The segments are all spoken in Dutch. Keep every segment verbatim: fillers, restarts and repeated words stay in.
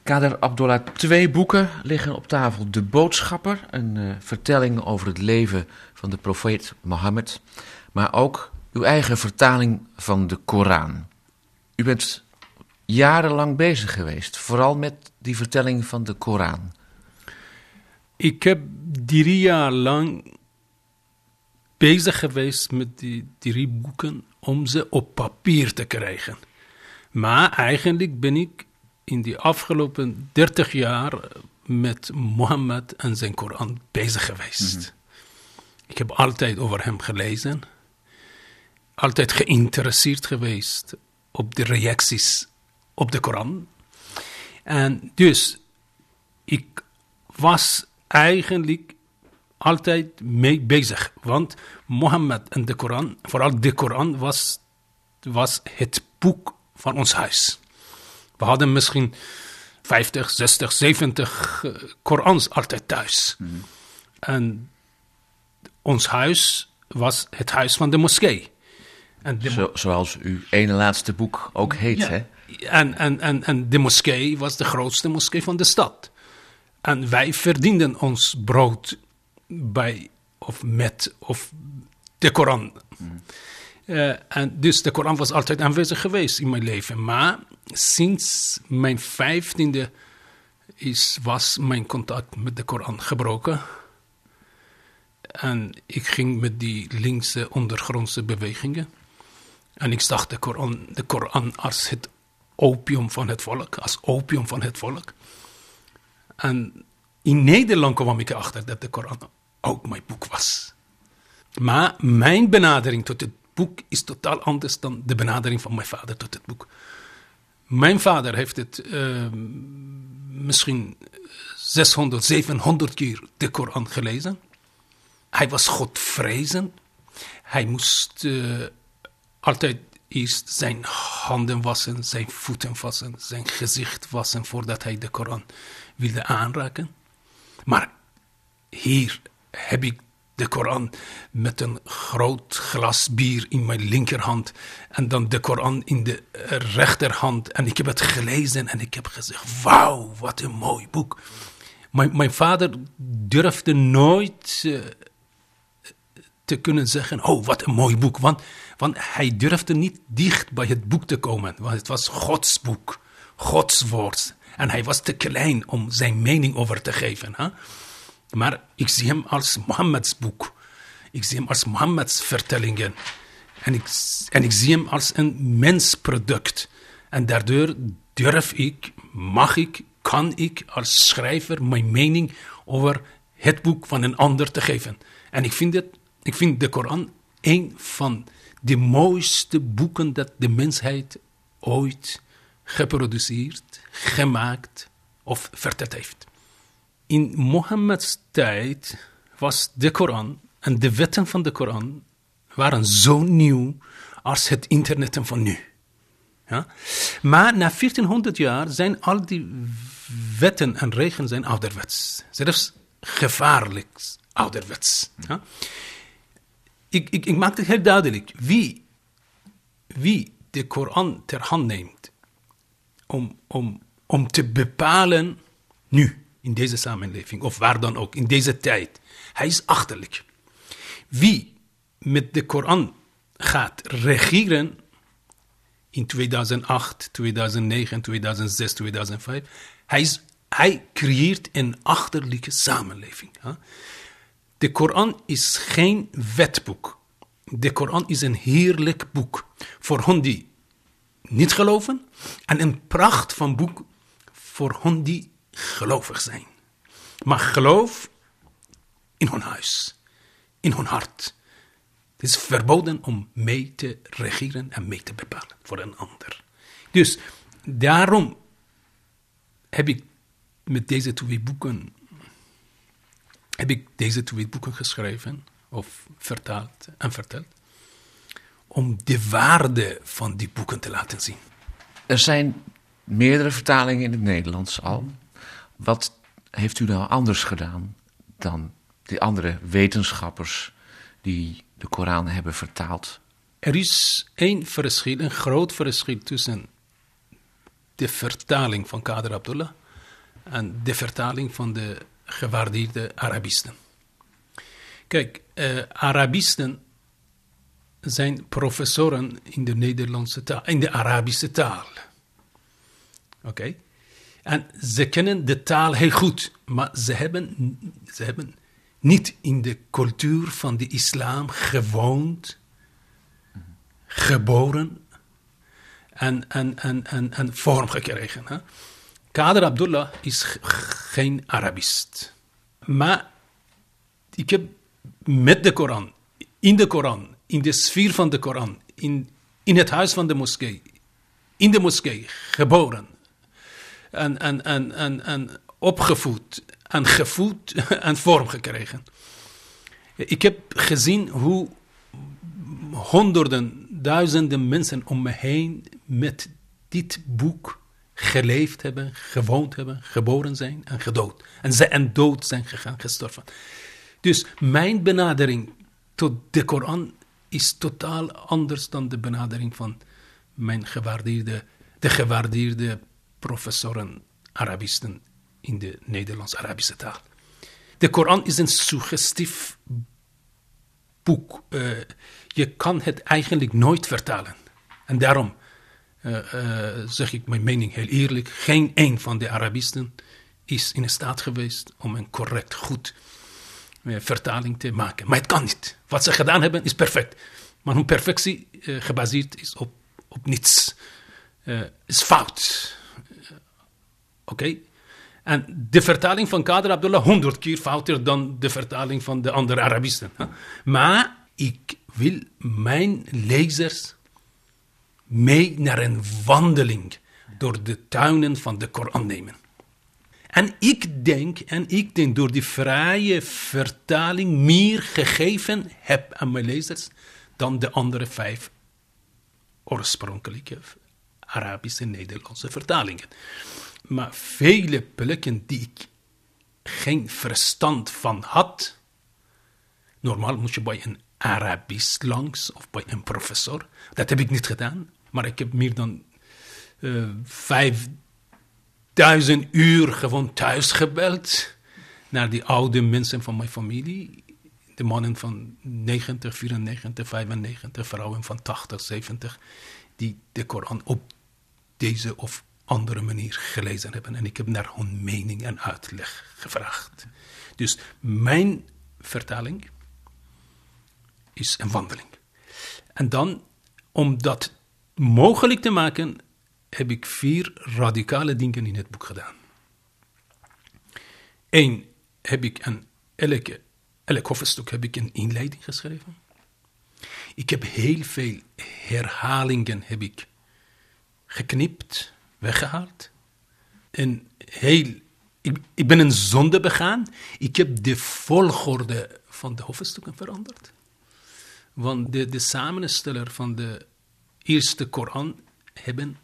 Kader Abdollah, twee boeken liggen op tafel. De Boodschapper, een uh, vertelling over het leven van de profeet Mohammed. Maar ook uw eigen vertaling van de Koran. U bent jarenlang bezig geweest, vooral met die vertelling van de Koran. Ik heb drie jaar lang bezig geweest met die drie boeken om ze op papier te krijgen. Maar eigenlijk ben ik in die afgelopen dertig jaar met Mohammed en zijn Koran bezig geweest. Mm-hmm. Ik heb altijd over hem gelezen. Altijd geïnteresseerd geweest op de reacties op de Koran. En dus, ik was eigenlijk altijd mee bezig. Want Mohammed en de Koran, vooral de Koran, was, was het boek van ons huis. We hadden misschien vijftig, zestig, zeventig uh, Korans altijd thuis. Mm. En ons huis was het huis van de moskee. En de Zo, zoals uw ene laatste boek ook heet, ja. hè? En, en, en, en de moskee was de grootste moskee van de stad. En wij verdienden ons brood bij of met of de Koran. Mm. Uh, en dus de Koran was altijd aanwezig geweest in mijn leven. Maar sinds mijn vijftiende is, was mijn contact met de Koran gebroken. En ik ging met die linkse ondergrondse bewegingen. En ik zag de Koran, de Koran als het opium van het volk. Als opium van het volk. En in Nederland kwam ik erachter dat de Koran ook mijn boek was. Maar mijn benadering tot het boek is totaal anders dan de benadering van mijn vader tot het boek. Mijn vader heeft het uh, misschien zeshonderd, zevenhonderd keer de Koran gelezen. Hij was Godvrezend. Hij moest uh, altijd eerst zijn handen wassen, zijn voeten wassen, zijn gezicht wassen voordat hij de Koran wilde aanraken. Maar hier heb ik de Koran met een groot glas bier in mijn linkerhand en dan de Koran in de rechterhand. En ik heb het gelezen en ik heb gezegd, wauw, wat een mooi boek. Mijn, mijn vader durfde nooit uh, te kunnen zeggen, oh, wat een mooi boek. Want, want hij durfde niet dicht bij het boek te komen, want het was Gods boek, Gods woord. En hij was te klein om zijn mening over te geven, hè? Maar ik zie hem als Mohammeds boek. Ik zie hem als Mohammeds vertellingen. En ik, en ik zie hem als een mensproduct. En daardoor durf ik, mag ik, kan ik als schrijver mijn mening over het boek van een ander te geven. En ik vind, het, ik vind de Koran een van de mooiste boeken dat de mensheid ooit geproduceerd, gemaakt of verteld heeft. In Mohammeds tijd was de Koran en de wetten van de Koran waren zo nieuw als het internet van nu. Ja? Maar na veertienhonderd jaar zijn al die wetten en regels zijn ouderwets. Zelfs gevaarlijk ouderwets. Ja? Ik, ik, ik maak het heel duidelijk. Wie, wie de Koran ter hand neemt om, om, om te bepalen nu, in deze samenleving, of waar dan ook, in deze tijd. Hij is achterlijk. Wie met de Koran gaat regeren in tweeduizend acht, tweeduizend negen, tweeduizend zes, tweeduizend vijf, hij, is, hij creëert een achterlijke samenleving. Hè? De Koran is geen wetboek. De Koran is een heerlijk boek voor hen die niet geloven en een pracht van boek voor hen die gelovig zijn. Maar geloof in hun huis, in hun hart. Het is verboden om mee te regeren en mee te bepalen voor een ander. Dus daarom heb ik met deze twee boeken, heb ik deze twee boeken geschreven of vertaald en verteld, om de waarde van die boeken te laten zien. Er zijn meerdere vertalingen in het Nederlands al. Wat heeft u nou anders gedaan dan die andere wetenschappers die de Koran hebben vertaald? Er is één verschil, een groot verschil tussen de vertaling van Kader Abdollah en de vertaling van de gewaardeerde Arabisten. Kijk, uh, Arabisten zijn professoren in de Nederlandse taal, in de Arabische taal. Oké? Okay? En ze kennen de taal heel goed, maar ze hebben, ze hebben niet in de cultuur van de islam gewoond, geboren en, en, en, en, en vorm gekregen. Hè? Kader Abdullah is g- geen Arabist. Maar ik heb met de Koran, in de Koran, in de sfeer van de Koran, in, in het huis van de moskee, in de moskee geboren en, en, en, en, en opgevoed en gevoed en vorm gekregen. Ik heb gezien hoe honderden, duizenden mensen om me heen met dit boek geleefd hebben, gewoond hebben, geboren zijn en gedood. En ze en dood zijn gegaan, gestorven. Dus mijn benadering tot de Koran is totaal anders dan de benadering van mijn gewaardeerde, de gewaardeerde professoren Arabisten in de Nederlands-Arabische taal. De Koran is een suggestief boek. Uh, je kan het eigenlijk nooit vertalen. En daarom uh, uh, zeg ik mijn mening heel eerlijk. Geen een van de Arabisten is in staat geweest om een correct, goed uh, vertaling te maken. Maar het kan niet. Wat ze gedaan hebben is perfect. Maar hun perfectie uh, gebaseerd is op, op niets. Uh, is fout. Uh, Oké? Okay? En de vertaling van Kader Abdullah honderd keer fouter dan de vertaling van de andere Arabisten. Maar ik wil mijn lezers mee naar een wandeling door de tuinen van de Koran nemen. En ik denk, en ik denk door die vrije vertaling meer gegeven heb aan mijn lezers dan de andere vijf oorspronkelijke Arabische en Nederlandse vertalingen. Maar vele plekken die ik geen verstand van had. Normaal moet je bij een Arabist langs of bij een professor. Dat heb ik niet gedaan. Maar ik heb meer dan uh, vijfduizend uur gewoon thuis gebeld. Naar die oude mensen van mijn familie. De mannen van negentig, vierennegentig, vijfennegentig. Vrouwen van tachtig, zeventig. Die de Koran op deze of andere manier gelezen hebben. En ik heb naar hun mening en uitleg gevraagd. Dus mijn vertaling is een wandeling. En dan, om dat mogelijk te maken, heb ik vier radicale dingen in het boek gedaan. Eén, heb ik een, elke, elk hoofdstuk heb ik een inleiding geschreven. Ik heb heel veel herhalingen heb ik geknipt, weggehaald. En heel, ik, ik ben een zonde begaan. Ik heb de volgorde van de hoofdstukken veranderd. Want de, de samensteller van de eerste Koran hebben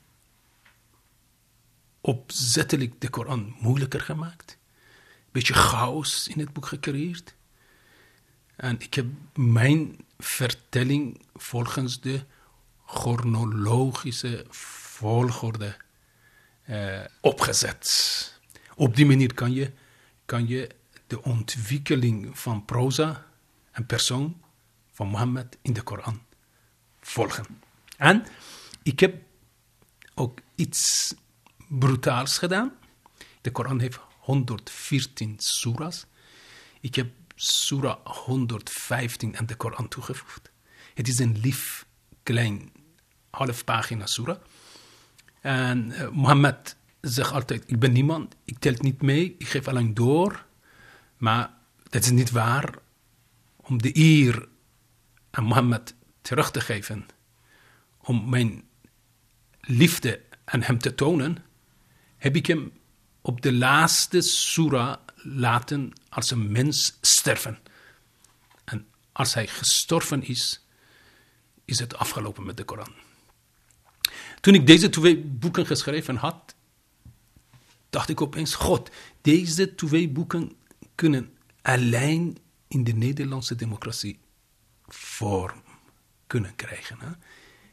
opzettelijk de Koran moeilijker gemaakt. Een beetje chaos in het boek gecreëerd. En ik heb mijn vertelling volgens de chronologische volgorde uh, opgezet. Op die manier kan je, kan je de ontwikkeling van proza en persoon van Mohammed in de Koran volgen. En ik heb ook iets brutaals gedaan. De Koran heeft honderdveertien soeras. Ik heb Surah honderdvijftien aan de Koran toegevoegd. Het is een lief, klein, half pagina surah. En uh, Mohammed zegt altijd, ik ben niemand, ik tel niet mee, ik geef alleen door. Maar dat is niet waar. Om de eer aan Mohammed terug te geven, om mijn liefde aan hem te tonen, heb ik hem op de laatste surah laten als een mens sterven. En als hij gestorven is, is het afgelopen met de Koran. Toen ik deze twee boeken geschreven had, dacht ik opeens, God, deze twee boeken kunnen alleen in de Nederlandse democratie vorm kunnen krijgen. Hè?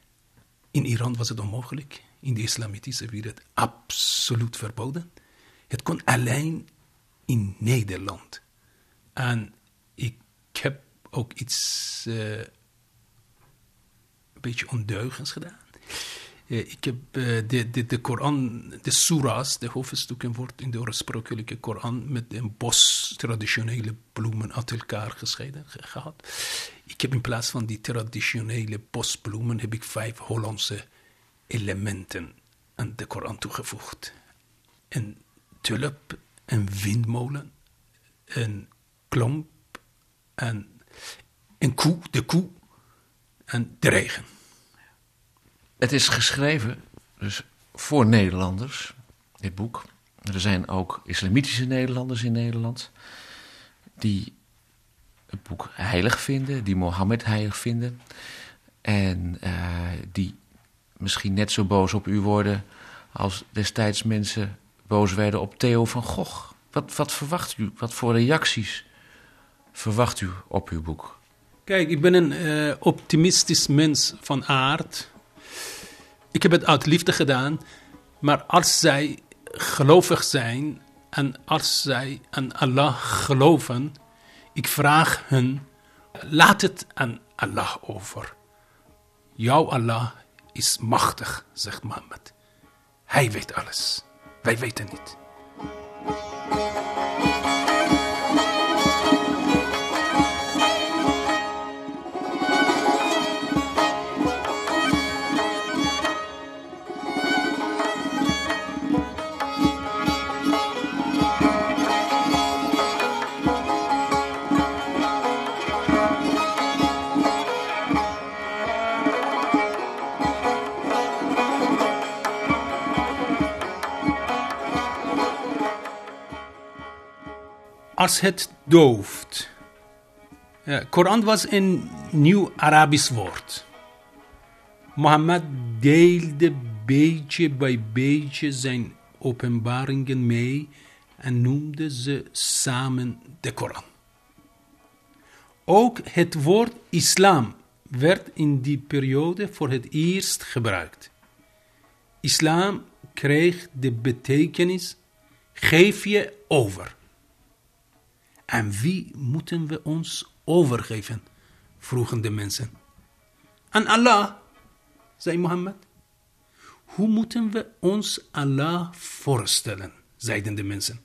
In Iran was het onmogelijk. In de islamitische wereld absoluut verboden. Het kon alleen in Nederland. En ik heb ook iets uh, een beetje ondeugens gedaan. Uh, ik heb uh, de, de, de Koran, de surahs, de hoofdstukken wordt in de oorspronkelijke Koran met een bos traditionele bloemen uit elkaar gescheiden ge- gehad. Ik heb in plaats van die traditionele bosbloemen heb ik vijf Hollandse elementen aan de Koran toegevoegd. Een tulp, een windmolen, een klomp, en een koe, de koe en de regen. Het is geschreven dus voor Nederlanders, dit boek. Er zijn ook islamitische Nederlanders in Nederland die het boek heilig vinden, die Mohammed heilig vinden. En uh, die misschien net zo boos op u worden als destijds mensen boos werden op Theo van Gogh. Wat, wat verwacht u? Wat voor reacties verwacht u op uw boek? Kijk, ik ben een uh, optimistisch mens van aard. Ik heb het uit liefde gedaan. Maar als zij gelovig zijn en als zij aan Allah geloven, ik vraag hen, laat het aan Allah over. Jouw Allah is machtig, zegt Mohammed. Hij weet alles. Wij weten niet. Als het dooft. Ja, Koran was een nieuw Arabisch woord. Mohammed deelde beetje bij beetje zijn openbaringen mee en noemde ze samen de Koran. Ook het woord islam werd in die periode voor het eerst gebruikt. Islam kreeg de betekenis, geef je over. En wie moeten we ons overgeven? Vroegen de mensen. Aan Allah, zei Mohammed. Hoe moeten we ons Allah voorstellen? Zeiden de mensen.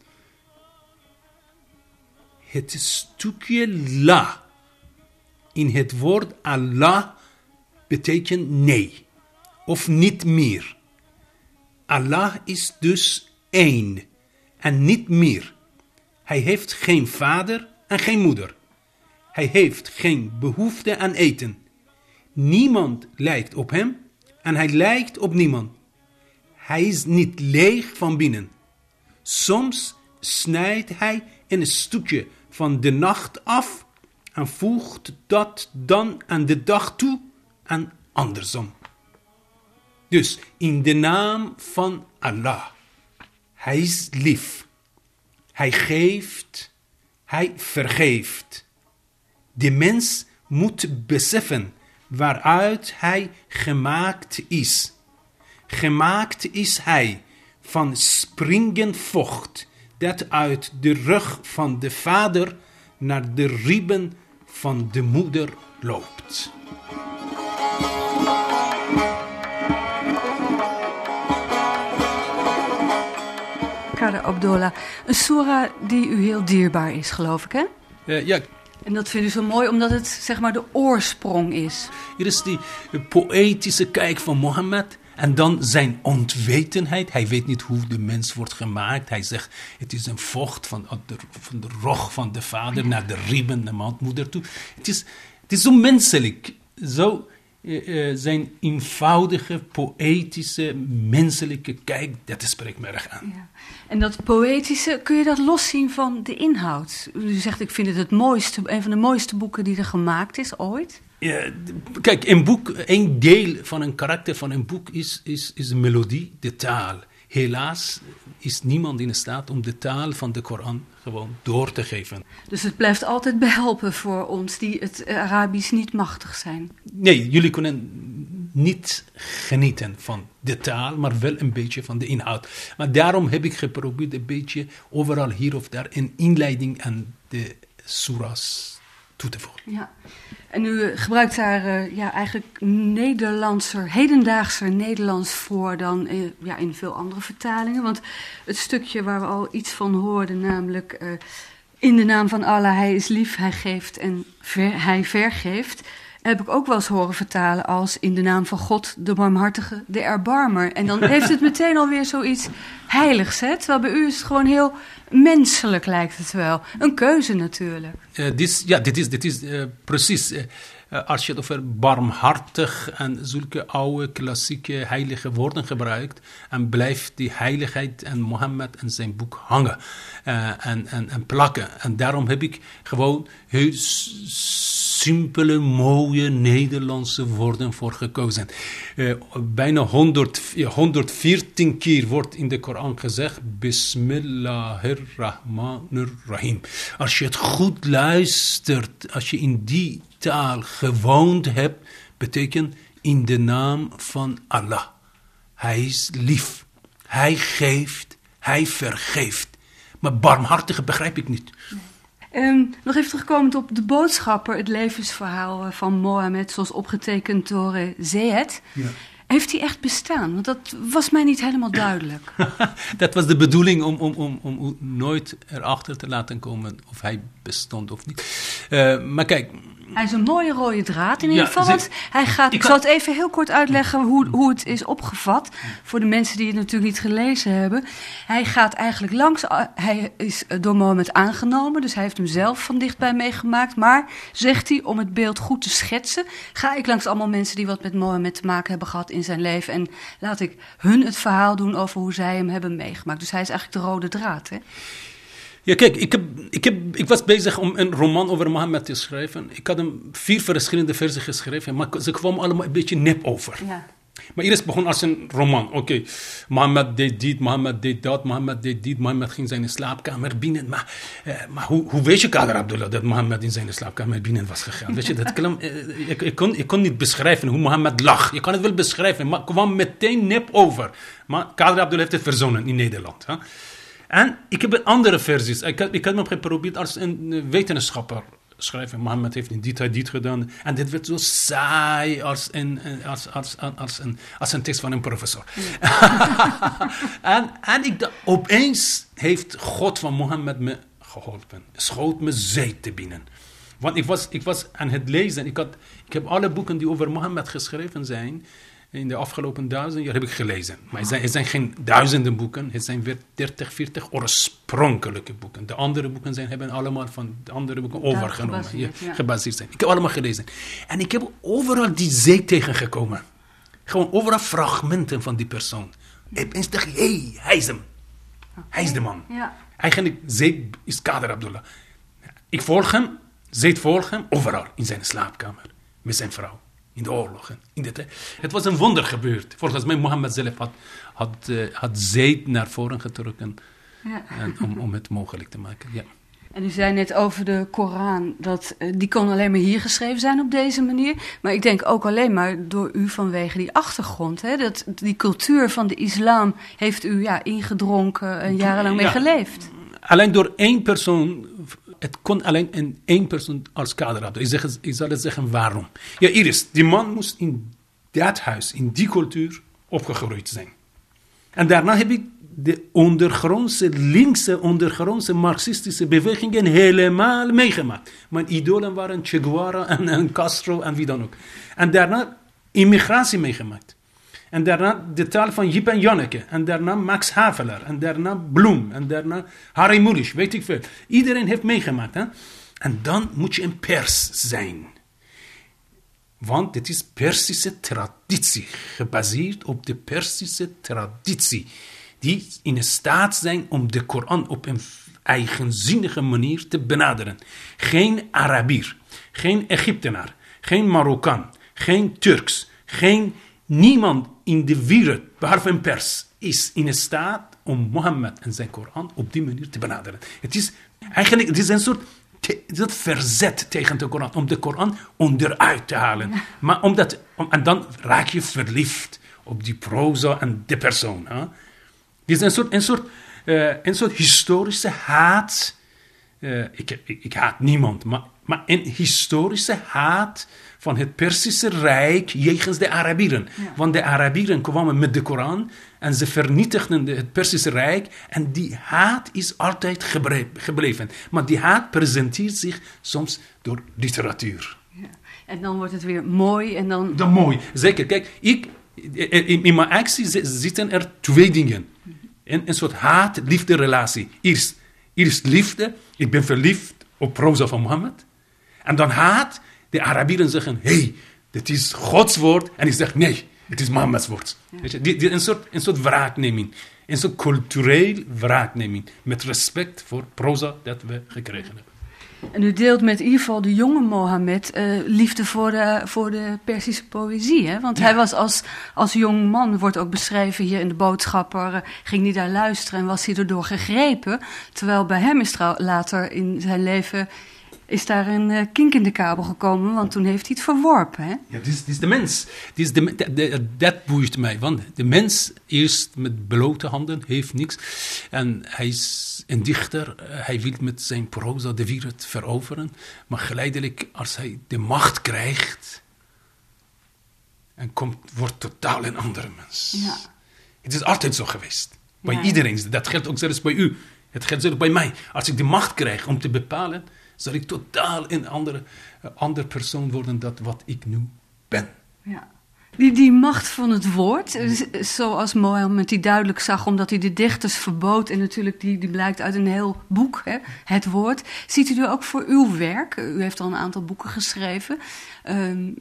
Het stukje la in het woord Allah betekent nee of niet meer. Allah is dus één en niet meer. Hij heeft geen vader en geen moeder. Hij heeft geen behoefte aan eten. Niemand lijkt op hem en hij lijkt op niemand. Hij is niet leeg van binnen. Soms snijdt hij een stukje van de nacht af en voegt dat dan aan de dag toe en andersom. Dus in de naam van Allah. Hij is lief. Hij geeft, hij vergeeft. De mens moet beseffen waaruit hij gemaakt is. Gemaakt is hij van springend vocht dat uit de rug van de vader naar de ribben van de moeder loopt. Kader Abdollah, een soera die u heel dierbaar is, geloof ik, hè? Uh, ja. En dat vindt u zo mooi omdat het, zeg maar, de oorsprong is. Hier is die poëtische kijk van Mohammed. En dan zijn onwetendheid. Hij weet niet hoe de mens wordt gemaakt. Hij zegt, het is een vocht van de, van de rog van de vader naar de ribben, naar de moeder toe. Het is, het is zo menselijk. Zo uh, zijn eenvoudige, poëtische, menselijke kijk. Dat spreekt me erg aan. Ja. En dat poëtische, kun je dat loszien van de inhoud? U zegt, ik vind het het mooiste, een van de mooiste boeken die er gemaakt is ooit. Ja, kijk, een boek, een deel van een karakter van een boek is, is, is de melodie, de taal. Helaas is niemand in staat om de taal van de Koran gewoon door te geven. Dus het blijft altijd behelpen voor ons die het Arabisch niet machtig zijn. Nee, jullie kunnen niet genieten van de taal, maar wel een beetje van de inhoud. Maar daarom heb ik geprobeerd een beetje overal hier of daar een inleiding aan de surahs toe te voegen. Ja. En u gebruikt daar uh, ja, eigenlijk Nederlandser, hedendaagser Nederlands voor dan uh, ja, in veel andere vertalingen. Want het stukje waar we al iets van hoorden, namelijk uh, in de naam van Allah, hij is lief, hij geeft en ver, hij vergeeft, heb ik ook wel eens horen vertalen als in de naam van God, de barmhartige, de erbarmer. En dan heeft het meteen alweer zoiets heiligs, hè? Terwijl bij u is het gewoon heel menselijk, lijkt het wel. Een keuze natuurlijk. Uh, dit, ja, dit is, dit is uh, precies. Uh, als je het over barmhartig en zulke oude, klassieke, heilige woorden gebruikt, en blijft die heiligheid en Mohammed en zijn boek hangen uh, en, en, en plakken. En daarom heb ik gewoon heel simpele, mooie Nederlandse woorden voor gekozen. Uh, bijna honderd, honderdveertien keer wordt in de Koran gezegd Bismillahirrahmanirrahim. Als je het goed luistert, als je in die taal gewoond hebt, betekent in de naam van Allah. Hij is lief. Hij geeft. Hij vergeeft. Maar barmhartige begrijp ik niet. Um, nog even terugkomend op de boodschapper, het levensverhaal van Mohammed, zoals opgetekend door uh, Zayed. Ja. Heeft hij echt bestaan? Want dat was mij niet helemaal duidelijk. Dat was de bedoeling om, om, om, om nooit erachter te laten komen of hij bestond of niet. Uh, maar kijk. Hij is een mooie rode draad in ieder geval. Ja, hij gaat, ik, ik zal het even heel kort uitleggen hoe, hoe het is opgevat. Voor de mensen die het natuurlijk niet gelezen hebben. Hij gaat eigenlijk langs. Hij is door Mohammed aangenomen. Dus hij heeft hem zelf van dichtbij meegemaakt. Maar, zegt hij, om het beeld goed te schetsen, ga ik langs allemaal mensen die wat met Mohammed te maken hebben gehad in zijn leven. En laat ik hun het verhaal doen over hoe zij hem hebben meegemaakt. Dus hij is eigenlijk de rode draad, hè? Ja, kijk, ik, heb, ik, heb, ik was bezig om een roman over Mohammed te schrijven. Ik had hem vier verschillende versen geschreven, maar ze kwamen allemaal een beetje nep over. Ja. Maar eerst begon als een roman. Oké, okay. Mohammed deed dit, Mohammed deed dat, Mohammed deed dit, Mohammed ging zijn slaapkamer binnen. Maar, uh, maar hoe, hoe weet je, Kader Abdullah, dat Mohammed in zijn slaapkamer binnen was gegaan? Weet je, dat klam, uh, ik, ik, kon, ik kon niet beschrijven hoe Mohammed lag. Je kan het wel beschrijven, maar het kwam meteen nep over. Maar Kader Abdullah heeft het verzonnen in Nederland. Hè? En ik heb andere versies. Ik had, ik had me geprobeerd als een wetenschapper schrijven. Mohammed heeft in die tijd dit gedaan. En dit werd zo saai als een, als, als, als, als, een, als een tekst van een professor. Ja. en, en ik dacht, opeens heeft God van Mohammed me geholpen. Schoot me zij te binnen. Want ik was, ik was aan het lezen. Ik, had, ik heb alle boeken die over Mohammed geschreven zijn, in de afgelopen duizend jaar heb ik gelezen. Maar het zijn, het zijn geen duizenden boeken. Het zijn weer dertig, veertig oorspronkelijke boeken. De andere boeken zijn, hebben allemaal van de andere boeken Daar overgenomen. Gebaseerd, ja, ja. gebaseerd zijn. Ik heb allemaal gelezen. En ik heb overal die zee tegengekomen. Gewoon overal fragmenten van die persoon. En opeens dacht ik, hé, hey, hij is hem. Okay. Hij is de man. Ja. Eigenlijk, Zayd is Kader Abdullah. Ik volg hem, Zayd volg hem, overal. In zijn slaapkamer. Met zijn vrouw. In de oorlogen. In de het was een wonder gebeurd. Volgens mij Mohammed zelf had, had, uh, had Zayd naar voren getrokken. Ja. En, om, om het mogelijk te maken. Ja. En u zei net over de Koran. Dat, uh, die kon alleen maar hier geschreven zijn op deze manier. Maar ik denk ook alleen maar door u vanwege die achtergrond. Hè? Dat, die cultuur van de islam heeft u ja, ingedronken en jarenlang mee ja. geleefd. Alleen door één persoon. Het kon alleen in één persoon als kader hebben. Ik, zeg, ik zal het zeggen waarom. Ja, Iris, die man moest in dat huis, in die cultuur, opgegroeid zijn. En daarna heb ik de ondergrondse, linkse, ondergrondse marxistische bewegingen helemaal meegemaakt. Mijn idolen waren Che Guevara en, en Castro en wie dan ook. En daarna immigratie meegemaakt. En daarna de taal van Jip en Janneke. En daarna Max Havelaar. En daarna Bloem. En daarna Harry Mulisch. Weet ik veel. Iedereen heeft meegemaakt. Hè? En dan moet je een pers zijn. Want dit is Persische traditie. Gebaseerd op de Persische traditie. Die in staat zijn om de Koran op een eigenzinnige manier te benaderen. Geen Arabier. Geen Egyptenaar. Geen Marokkaan. Geen Turks. Geen... Niemand in de wereld, behalve een pers, is in staat om Mohammed en zijn Koran op die manier te benaderen. Het is eigenlijk het is een soort te, dat verzet tegen de Koran, om de Koran onderuit te halen. Ja. Maar omdat, om, en dan raak je verliefd op die proza en de persoon. Hè? Het is een soort, een soort, uh, een soort historische haat. Uh, ik, ik, ik haat niemand, maar, maar een historische haat van het Perzische Rijk jegens de Arabieren. Ja. Want de Arabieren kwamen met de Koran en ze vernietigden het Perzische Rijk. En die haat is altijd gebre- gebleven. Maar die haat presenteert zich soms door literatuur. Ja. En dan wordt het weer mooi en dan... Dan mooi, zeker. Kijk, ik, in, in mijn actie zitten er twee dingen. Een, een soort haat-liefde relatie. Eerst, eerst liefde, ik ben verliefd op proza van Mohammed. En dan haat, de Arabieren zeggen, hé, hey, dit is Gods woord. En ik zeg, nee, het is Mohammeds woord. Ja. Weet je, die, die, een, soort, een soort wraakneming. Een soort cultureel wraakneming. Met respect voor proza dat we gekregen hebben. En u deelt met in ieder geval de jonge Mohammed uh, liefde voor de, voor de Perzische poëzie. Hè? Want ja. hij was als, als jong man, wordt ook beschreven hier in de Boodschapper, uh, ging hij daar luisteren en was hij erdoor gegrepen. Terwijl bij hem is trouw, later in zijn leven is daar een uh, kink in de kabel gekomen, want toen heeft hij het verworpen. Hè? Ja, dit is, dit is de mens. Dit is de, de, de, dat boeit mij, want de mens eerst met blote handen heeft niks. En hij is een dichter, hij wil met zijn proza de wereld veroveren, maar geleidelijk als hij de macht krijgt, en komt, wordt totaal een andere mens. Ja. Het is altijd zo geweest. Bij ja, iedereen. Ja. Dat geldt ook zelfs bij u. Het geldt zelfs bij mij. Als ik de macht krijg om te bepalen, zal ik totaal een andere, uh, andere persoon worden dan wat ik nu ben. Ja. Die, die macht van het woord, zoals Mohammed die duidelijk zag, omdat hij de dichters verbood, en natuurlijk die, die blijkt uit een heel boek, hè, het woord. Ziet u er ook voor uw werk? U heeft al een aantal boeken geschreven. Um,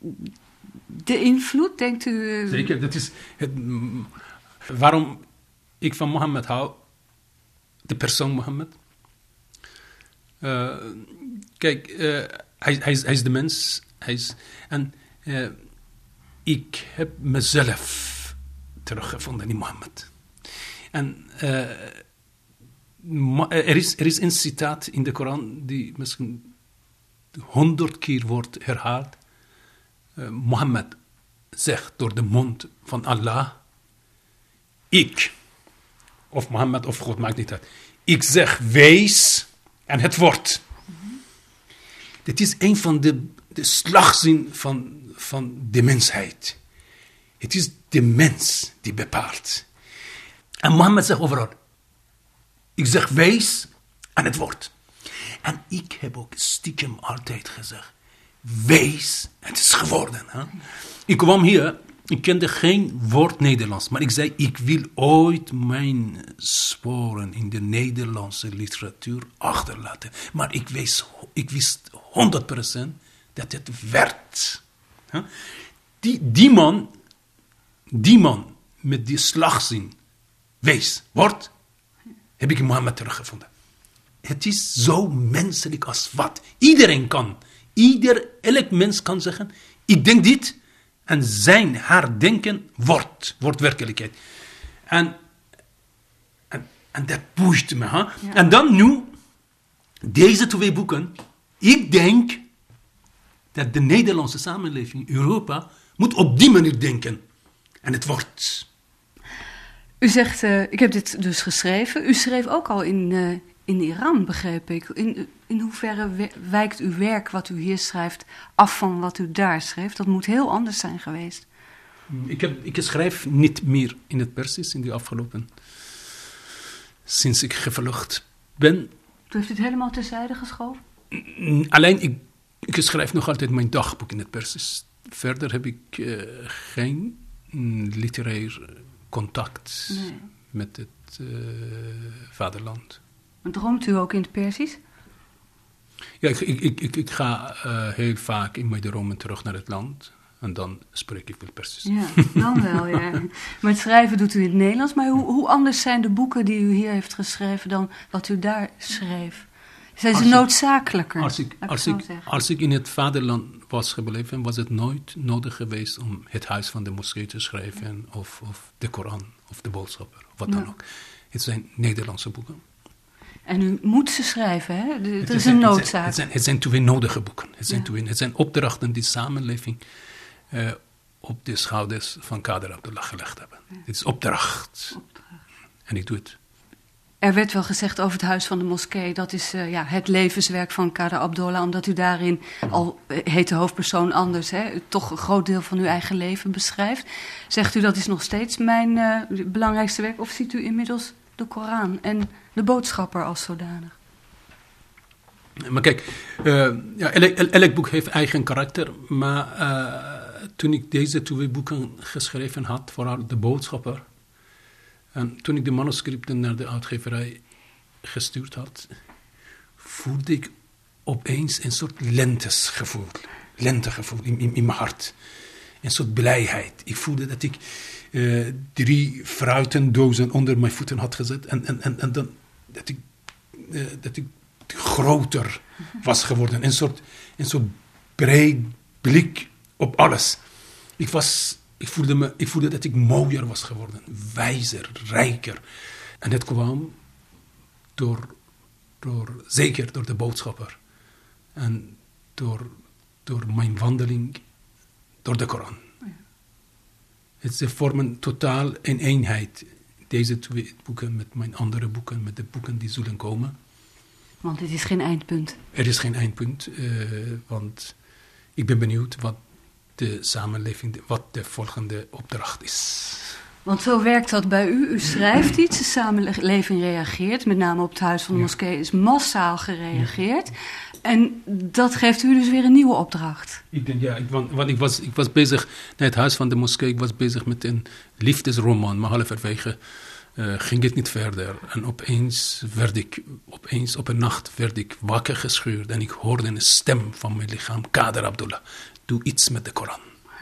de invloed, denkt u? Uh... Zeker, dat is het, waarom ik van Mohammed hou, de persoon Mohammed. Uh, kijk, uh, hij, hij, is, hij is de mens. Hij is, en uh, ik heb mezelf teruggevonden in Mohammed. En uh, er, is, er is een citaat in de Koran die misschien honderd keer wordt herhaald. Uh, Mohammed zegt door de mond van Allah, ik, of Mohammed of God, maakt niet uit. Ik zeg wees en het wordt. Mm-hmm. Dit is een van de, de slagzin van, van de mensheid. Het is de mens die bepaalt. En Mohammed zegt overal, ik zeg wees en het wordt. En ik heb ook stiekem altijd gezegd, wees, het is geworden. Hè? Ik kwam hier, ik kende geen woord Nederlands, maar ik zei, ik wil ooit mijn sporen in de Nederlandse literatuur achterlaten. Maar ik wist, ik wist honderd procent dat het werd. Hè? Die, die man, die man met die slagzin, wees, wordt, heb ik in Mohammed teruggevonden. Het is zo menselijk als wat. Iedereen kan. Ieder, elk mens kan zeggen, ik denk dit. En zijn, haar denken wordt, wordt werkelijkheid. En, en, en dat boeit me. Hè? Ja. En dan nu, deze twee boeken. Ik denk dat de Nederlandse samenleving, Europa, moet op die manier denken. En het wordt. U zegt, uh, ik heb dit dus geschreven. U schreef ook al in, uh, in Iran, begreep ik. In, in hoeverre wijkt uw werk, wat u hier schrijft, af van wat u daar schreef? Dat moet heel anders zijn geweest. Ik, heb, ik schrijf niet meer in het Persisch in de afgelopen... Sinds ik gevlucht ben. Toen heeft u het helemaal terzijde geschoven? Alleen, ik, ik schrijf nog altijd mijn dagboek in het Persisch. Verder heb ik uh, geen mm, literair contact nee. met het uh, vaderland. En droomt u ook in het Persisch? Ja, ik, ik, ik, ik ga uh, heel vaak in mijn dromen terug naar het land. En dan spreek ik veel Persisch. Ja, dan wel, ja. Maar het schrijven doet u in het Nederlands. Maar hoe, hoe anders zijn de boeken die u hier heeft geschreven dan wat u daar schreef? Zijn ze als noodzakelijker? Ik, als, ik, als, ik, als ik in het vaderland was gebleven, was het nooit nodig geweest om het huis van de moskee te schrijven. Ja. Of, of de Koran, of de boodschapper, wat dan ja. ook. Het zijn Nederlandse boeken. En u moet ze schrijven, hè? De, er is zijn, een noodzaak. Het zijn, het zijn twee nodige boeken. Het zijn, Ja. twee, het zijn opdrachten die samenleving uh, op de schouders van Kader Abdullah gelegd hebben. Ja. Het is opdracht. opdracht. En ik doe het. Er werd wel gezegd over het Huis van de Moskee, dat is uh, ja, het levenswerk van Kader Abdullah, omdat u daarin, al uh, heet de hoofdpersoon anders, hè, toch een groot deel van uw eigen leven beschrijft. Zegt u dat is nog steeds mijn uh, belangrijkste werk, of ziet u inmiddels de Koran en de boodschapper als zodanig? Maar kijk, uh, ja, elk, elk boek heeft eigen karakter, maar uh, toen ik deze twee boeken geschreven had, vooral de boodschapper, en toen ik de manuscripten naar de uitgeverij gestuurd had, voelde ik opeens een soort lentesgevoel, lentegevoel in, in, in mijn hart. Een soort blijheid. Ik voelde dat ik uh, drie fruitendozen onder mijn voeten had gezet en, en, en, en dan, dat, ik, uh, dat ik groter was geworden. Een soort, een soort breed blik op alles. Ik was... Ik voelde, me, ik voelde dat ik mooier was geworden, wijzer, rijker. En het kwam door, door, zeker door de boodschapper. En door, door mijn wandeling door de Koran. Ja. Het vormen totaal een eenheid. Deze twee boeken met mijn andere boeken, met de boeken die zullen komen. Want het is geen eindpunt. Er is geen eindpunt, uh, want ik ben benieuwd wat de samenleving, wat de volgende opdracht is. Want zo werkt dat bij u. U schrijft iets, de samenleving reageert. Met name op het Huis van de ja. Moskee is massaal gereageerd. Ja. En dat geeft u dus weer een nieuwe opdracht. Ik denk, ja, ik, want, want ik, was, ik was bezig, naar het Huis van de Moskee, ik was bezig met een liefdesroman, maar halverwege uh, ging het niet verder. En opeens werd ik, opeens op een nacht werd ik wakker gescheurd en ik hoorde een stem van mijn lichaam, Kader Abdullah. Doe iets met de Koran.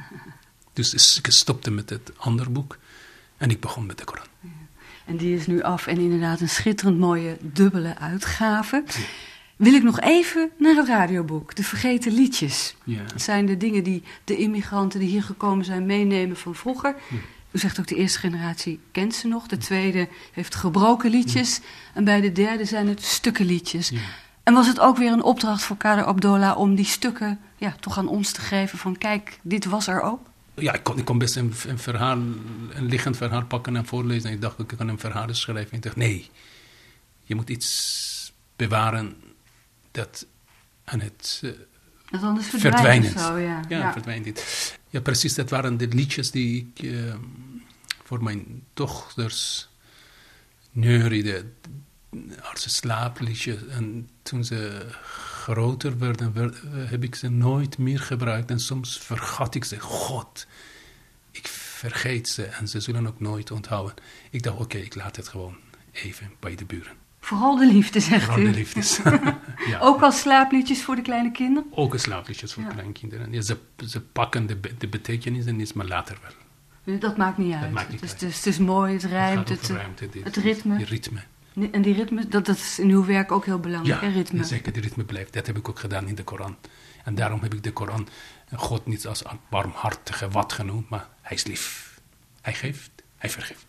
Dus ik stopte met het andere boek en ik begon met de Koran. Ja. En die is nu af en inderdaad een schitterend mooie dubbele uitgave. Ja. Wil ik nog even naar het radioboek, De Vergeten Liedjes. Ja. Het zijn de dingen die de immigranten die hier gekomen zijn meenemen van vroeger. Ja. U zegt ook de eerste generatie kent ze nog. De tweede heeft gebroken liedjes. Ja. En bij de derde zijn het stukken liedjes. Ja. En was het ook weer een opdracht voor Kader Abdullah om die stukken ja, toch aan ons te geven van kijk, dit was er ook? Ja, ik kon, ik kon best een, een verhaal, een liggend verhaal pakken en voorlezen. En ik dacht, ik kan een verhaal schrijven. En ik dacht, nee, je moet iets bewaren dat aan het uh, dat anders verdwijnt. Zo, ja. Ja, ja. verdwijnt dit. Ja, precies, dat waren de liedjes die ik uh, voor mijn dochters neuriede. Als slaapliedjes. En toen ze groter werden, werd, heb ik ze nooit meer gebruikt. En soms vergat ik ze. God, ik vergeet ze. En ze zullen ook nooit onthouden. Ik dacht, oké, okay, ik laat het gewoon even bij de buren. Vooral de liefde, zegt Vooral u. de liefdes. Ja. Ook als slaapliedjes voor de kleine kinderen? Ook als slaapliedjes voor ja. kleine kinderen. Ja, ze, ze pakken de, de betekenis en is maar later wel. Dat maakt niet uit. Dat maakt niet het, is, uit. Het, is, het is mooi, het rijmt, het, ruimte, dit, het ritme. Die ritme. En die ritme, dat, dat is in uw werk ook heel belangrijk, ja, hè, ritme? Ja, zeker, die ritme blijft. Dat heb ik ook gedaan in de Koran. En daarom heb ik de Koran God niet als een barmhartige wat genoemd, maar hij is lief. Hij geeft, hij vergeeft.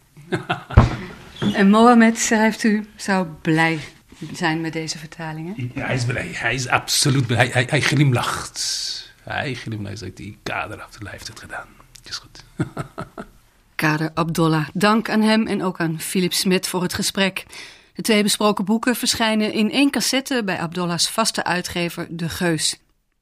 En Mohammed, schrijft u, zou blij zijn met deze vertalingen? Ja, hij is blij. Hij is absoluut blij. Hij, hij, hij glimlacht. Hij glimlacht. Hij zegt, die Kader Abdullah heeft het gedaan. Het is goed. Kader Abdullah, dank aan hem en ook aan Philip Smit voor het gesprek. De twee besproken boeken verschijnen in één cassette bij Abdullah's vaste uitgever De Geus.